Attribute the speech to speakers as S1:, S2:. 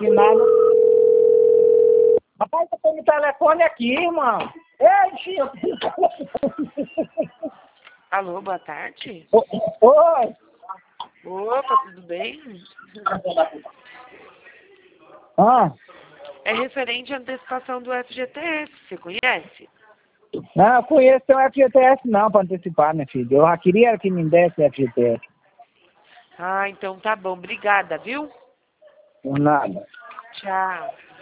S1: aqui nada. Rapaz, eu tenho o telefone aqui, irmão. Ei, Chico.
S2: Alô, boa tarde.
S1: Oi.
S2: Opa, tudo bem?
S1: Ah,
S2: É referente à antecipação do FGTS, você conhece?
S1: não, eu conheço o FGTS não, para antecipar, minha filha. Eu já queria que me desse FGTS.
S2: Ah, então tá bom. Obrigada, viu?
S1: Por nada.
S2: Tchau.